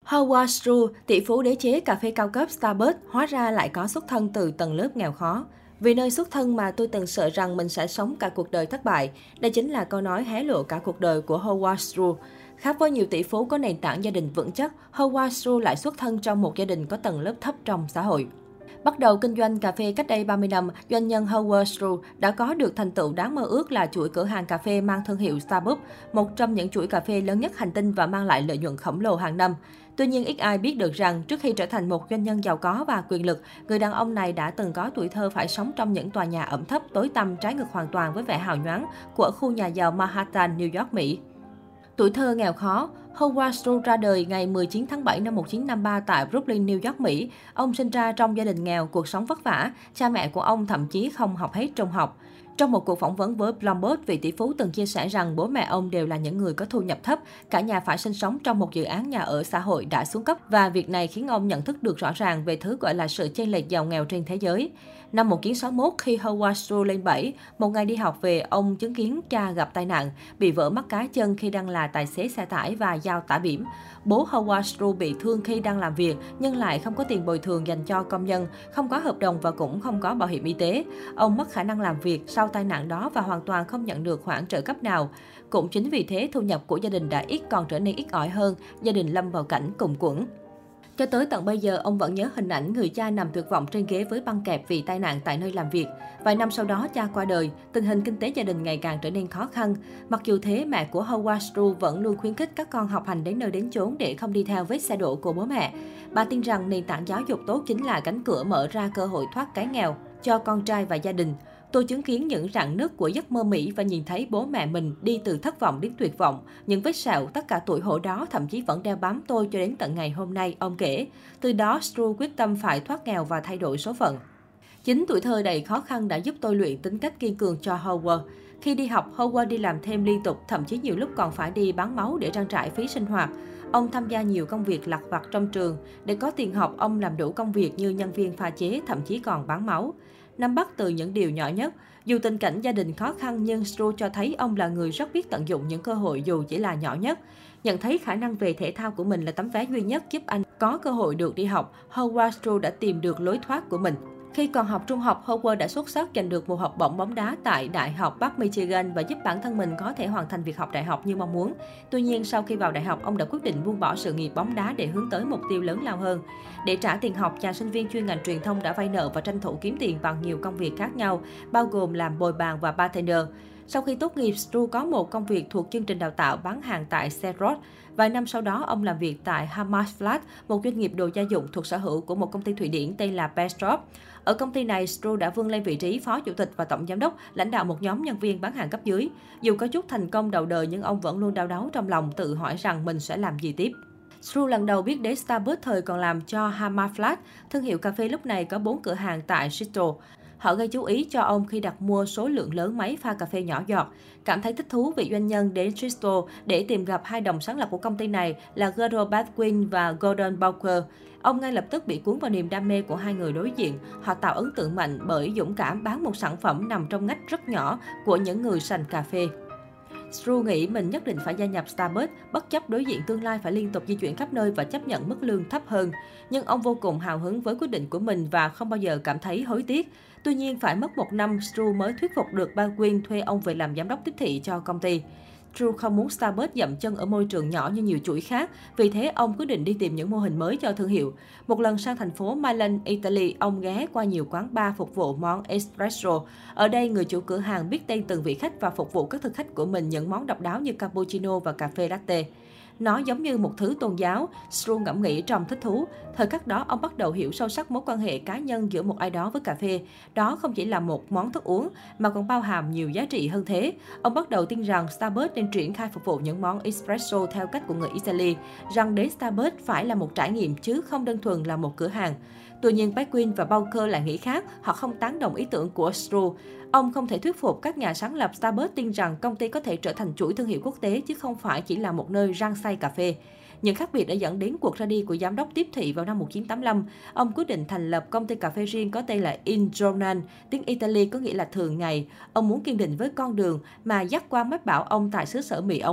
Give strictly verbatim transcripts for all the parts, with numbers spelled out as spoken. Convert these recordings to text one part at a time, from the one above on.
Howard Schultz, tỷ phú đế chế cà phê cao cấp Starbucks, hóa ra lại có xuất thân từ tầng lớp nghèo khó. Vì nơi xuất thân mà tôi từng sợ rằng mình sẽ sống cả cuộc đời thất bại. Đây chính là câu nói hé lộ cả cuộc đời của Howard Schultz. Khác với nhiều tỷ phú có nền tảng gia đình vững chắc, Howard Schultz lại xuất thân trong một gia đình có tầng lớp thấp trong xã hội. Bắt đầu kinh doanh cà phê cách đây ba mươi năm, doanh nhân Howard Schultz đã có được thành tựu đáng mơ ước là chuỗi cửa hàng cà phê mang thương hiệu Starbucks, một trong những chuỗi cà phê lớn nhất hành tinh và mang lại lợi nhuận khổng lồ hàng năm. Tuy nhiên, ít ai biết được rằng trước khi trở thành một doanh nhân giàu có và quyền lực, người đàn ông này đã từng có tuổi thơ phải sống trong những tòa nhà ẩm thấp, tối tăm, trái ngược hoàn toàn với vẻ hào nhoáng của khu nhà giàu Manhattan, New York, Mỹ. Tuổi thơ nghèo khó, Howard Schultz ra đời ngày mười chín tháng bảy năm một nghìn chín trăm năm mươi ba tại Brooklyn, New York, Mỹ. Ông sinh ra trong gia đình nghèo, cuộc sống vất vả. Cha mẹ của ông thậm chí không học hết trung học. Trong một cuộc phỏng vấn với Bloomberg, vị tỷ phú từng chia sẻ rằng bố mẹ ông đều là những người có thu nhập thấp. Cả nhà phải sinh sống trong một dự án nhà ở xã hội đã xuống cấp và việc này khiến ông nhận thức được rõ ràng về thứ gọi là sự chênh lệch giàu nghèo trên thế giới. Năm một nghìn chín trăm sáu mươi mốt, khi Howard Schultz lên bảy, một ngày đi học về, ông chứng kiến cha gặp tai nạn, bị vỡ mắt cá chân khi đang là tài xế xe tải và giao tả bỉm. Bố Howard Schultz bị thương khi đang làm việc, nhưng lại không có tiền bồi thường dành cho công nhân, không có hợp đồng và cũng không có bảo hiểm y tế. Ông mất khả năng làm việc sau tai nạn đó và hoàn toàn không nhận được khoản trợ cấp nào. Cũng chính vì thế, thu nhập của gia đình đã ít còn trở nên ít ỏi hơn, gia đình lâm vào cảnh cùng quẫn. Cho tới tận bây giờ, ông vẫn nhớ hình ảnh người cha nằm tuyệt vọng trên ghế với băng kẹp vì tai nạn tại nơi làm việc. Vài năm sau đó, cha qua đời, tình hình kinh tế gia đình ngày càng trở nên khó khăn. Mặc dù thế, mẹ của Howard Schultz vẫn luôn khuyến khích các con học hành đến nơi đến chốn để không đi theo vết xe đổ của bố mẹ. Bà tin rằng nền tảng giáo dục tốt chính là cánh cửa mở ra cơ hội thoát cái nghèo cho con trai và gia đình. Tôi chứng kiến những rạn nứt của giấc mơ Mỹ và nhìn thấy bố mẹ mình đi từ thất vọng đến tuyệt vọng. Những vết sẹo, tất cả tuổi hổ đó thậm chí vẫn đeo bám tôi cho đến tận ngày hôm nay, ông kể. Từ đó, Schultz quyết tâm phải thoát nghèo và thay đổi số phận. Chính tuổi thơ đầy khó khăn đã giúp tôi luyện tính cách kiên cường cho Howard. Khi đi học, Howard đi làm thêm liên tục, thậm chí nhiều lúc còn phải đi bán máu để trang trải phí sinh hoạt. Ông tham gia nhiều công việc lặt vặt trong trường. Để có tiền học, ông làm đủ công việc như nhân viên pha chế, thậm chí còn bán máu. Nắm bắt từ những điều nhỏ nhất. Dù tình cảnh gia đình khó khăn nhưng Schultz cho thấy ông là người rất biết tận dụng những cơ hội dù chỉ là nhỏ nhất. Nhận thấy khả năng về thể thao của mình là tấm vé duy nhất giúp anh có cơ hội được đi học, Howard Schultz đã tìm được lối thoát của mình. Khi còn học trung học, Howard đã xuất sắc giành được một học bổng bóng đá tại Đại học Bắc Michigan và giúp bản thân mình có thể hoàn thành việc học đại học như mong muốn. Tuy nhiên, sau khi vào đại học, ông đã quyết định buông bỏ sự nghiệp bóng đá để hướng tới mục tiêu lớn lao hơn. Để trả tiền học, chàng sinh viên chuyên ngành truyền thông đã vay nợ và tranh thủ kiếm tiền bằng nhiều công việc khác nhau, bao gồm làm bồi bàn và bartender. Sau khi tốt nghiệp, Schultz có một công việc thuộc chương trình đào tạo bán hàng tại Xerox. Vài năm sau đó, ông làm việc tại Hammerflat, một doanh nghiệp đồ gia dụng thuộc sở hữu của một công ty Thụy Điển tên là Bestrop. Ở công ty này, Schultz đã vươn lên vị trí phó chủ tịch và tổng giám đốc, lãnh đạo một nhóm nhân viên bán hàng cấp dưới. Dù có chút thành công đầu đời nhưng ông vẫn luôn đau đáu trong lòng, tự hỏi rằng mình sẽ làm gì tiếp. Schultz lần đầu biết đến Starbucks thời còn làm cho Hammerflat. Thương hiệu cà phê lúc này có bốn cửa hàng tại Seattle. Họ gây chú ý cho ông khi đặt mua số lượng lớn máy pha cà phê nhỏ giọt. Cảm thấy thích thú, vị doanh nhân đến Bristol để tìm gặp hai đồng sáng lập của công ty này là Gerald Baldwin và Gordon Bowker. Ông ngay lập tức bị cuốn vào niềm đam mê của hai người đối diện. Họ tạo ấn tượng mạnh bởi dũng cảm bán một sản phẩm nằm trong ngách rất nhỏ của những người sành cà phê. Schultz nghĩ mình nhất định phải gia nhập Starbucks, bất chấp đối diện tương lai phải liên tục di chuyển khắp nơi và chấp nhận mức lương thấp hơn. Nhưng ông vô cùng hào hứng với quyết định của mình và không bao giờ cảm thấy hối tiếc. Tuy nhiên, phải mất một năm, Schultz mới thuyết phục được Baldwin thuê ông về làm giám đốc tiếp thị cho công ty. Schultz không muốn Starbucks dậm chân ở môi trường nhỏ như nhiều chuỗi khác, vì thế ông quyết định đi tìm những mô hình mới cho thương hiệu. Một lần sang thành phố Milan, Italy, ông ghé qua nhiều quán bar phục vụ món espresso. Ở đây, người chủ cửa hàng biết tên từng vị khách và phục vụ các thực khách của mình những món độc đáo như cappuccino và cà phê latte. Nó giống như một thứ tôn giáo, Schultz ngẫm nghĩ trong thích thú. Thời khắc đó, ông bắt đầu hiểu sâu sắc mối quan hệ cá nhân giữa một ai đó với cà phê. Đó không chỉ là một món thức uống, mà còn bao hàm nhiều giá trị hơn thế. Ông bắt đầu tin rằng Starbucks nên triển khai phục vụ những món espresso theo cách của người Italy, rằng đến Starbucks phải là một trải nghiệm chứ không đơn thuần là một cửa hàng. Tuy nhiên, Baldwin và Bowker lại nghĩ khác, họ không tán đồng ý tưởng của Schultz. Ông không thể thuyết phục các nhà sáng lập Starbucks tin rằng công ty có thể trở thành chuỗi thương hiệu quốc tế chứ không phải chỉ là một nơi rang xay cà phê. Những khác biệt đã dẫn đến cuộc ra đi của giám đốc tiếp thị vào năm một nghìn chín trăm tám mươi lăm. Ông quyết định thành lập công ty cà phê riêng có tên là Il Giornale, tiếng Italy có nghĩa là thường ngày. Ông muốn kiên định với con đường mà dắt qua mách bảo ông tại xứ sở mì ống.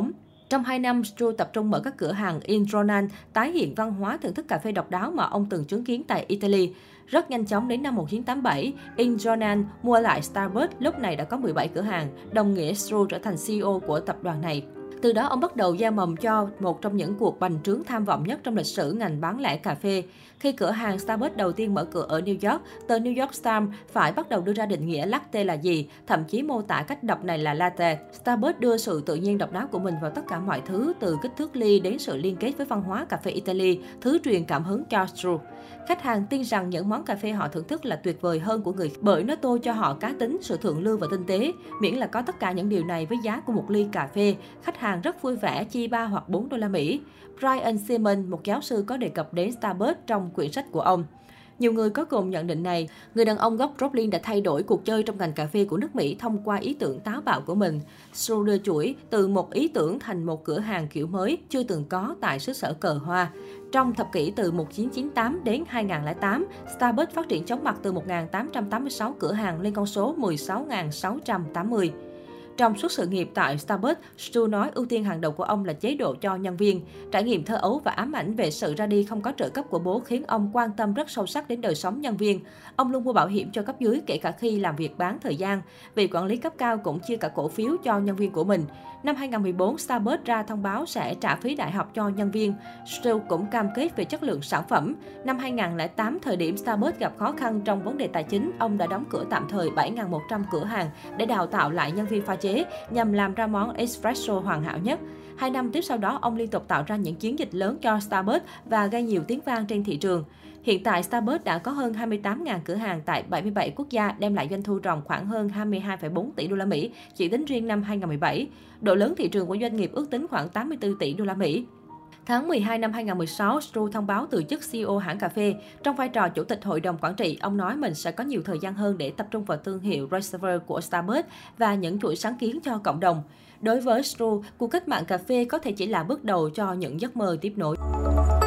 Trong hai năm, Stroh tập trung mở các cửa hàng in Ronan, tái hiện văn hóa thưởng thức cà phê độc đáo mà ông từng chứng kiến tại Italy. Rất nhanh chóng đến năm một nghìn chín trăm tám mươi bảy, in Ronan mua lại Starbucks, lúc này đã có mười bảy cửa hàng, đồng nghĩa Stroh trở thành xê e ô của tập đoàn này. Từ đó, ông bắt đầu gieo mầm cho một trong những cuộc bành trướng tham vọng nhất trong lịch sử ngành bán lẻ cà phê. Khi cửa hàng Starbucks đầu tiên mở cửa ở New York, tờ New York Times phải bắt đầu đưa ra định nghĩa latte là gì, thậm chí mô tả cách đọc này là latte. Starbucks đưa sự tự nhiên độc đáo của mình vào tất cả mọi thứ, từ kích thước ly đến sự liên kết với văn hóa cà phê Italy, thứ truyền cảm hứng cho Stroh. Khách hàng tin rằng những món cà phê họ thưởng thức là tuyệt vời hơn của người bởi nó tô cho họ cá tính, sự thượng lưu và tinh tế. Miễn là có tất cả những điều này với giá của một ly cà phê, khách hàng rất vui vẻ chi ba hoặc bốn đô la Mỹ. Brian Simon, một giáo sư, có đề cập đến Starbucks trong quyển sách của ông. Nhiều người có cùng nhận định này. Người đàn ông gốc Brooklyn đã thay đổi cuộc chơi trong ngành cà phê của nước Mỹ thông qua ý tưởng táo bạo của mình. Stroh đưa chuỗi từ một ý tưởng thành một cửa hàng kiểu mới chưa từng có tại xứ sở cờ hoa. Trong thập kỷ từ một nghìn chín trăm chín mươi tám đến hai nghìn không trăm lẻ tám, Starbucks phát triển chóng mặt từ một nghìn tám trăm tám mươi sáu cửa hàng lên con số mười sáu nghìn sáu trăm tám mươi. Trong suốt sự nghiệp tại Starbucks, Stroh nói ưu tiên hàng đầu của ông là chế độ cho nhân viên. Trải nghiệm thơ ấu và ám ảnh về sự ra đi không có trợ cấp của bố khiến ông quan tâm rất sâu sắc đến đời sống nhân viên. Ông luôn mua bảo hiểm cho cấp dưới kể cả khi làm việc bán thời gian. Vị quản lý cấp cao cũng chia cả cổ phiếu cho nhân viên của mình. Năm hai nghìn không trăm mười bốn, Starbucks ra thông báo sẽ trả phí đại học cho nhân viên. Stroh cũng cam kết về chất lượng sản phẩm. Năm hai nghìn không trăm lẻ tám, thời điểm Starbucks gặp khó khăn trong vấn đề tài chính, ông đã đóng cửa tạm thời bảy nghìn một trăm cửa hàng để đào tạo lại nhân viên pha chế nhằm làm ra món espresso hoàn hảo nhất. Hai năm tiếp sau đó, ông liên tục tạo ra những chiến dịch lớn cho Starbucks và gây nhiều tiếng vang trên thị trường. Hiện tại, Starbucks đã có hơn hai mươi tám nghìn cửa hàng tại bảy mươi bảy quốc gia, đem lại doanh thu ròng khoảng hơn hai mươi hai phẩy bốn tỷ đô la Mỹ chỉ tính riêng năm hai nghìn không trăm mười bảy. Độ lớn thị trường của doanh nghiệp ước tính khoảng tám mươi tư tỷ đô la Mỹ. Tháng mười hai năm hai nghìn không trăm mười sáu, Stroh thông báo từ chức xê e ô hãng cà phê. Trong vai trò chủ tịch hội đồng quản trị, ông nói mình sẽ có nhiều thời gian hơn để tập trung vào thương hiệu Reserve của Starbucks và những chuỗi sáng kiến cho cộng đồng. Đối với Stroh, cuộc cách mạng cà phê có thể chỉ là bước đầu cho những giấc mơ tiếp nối.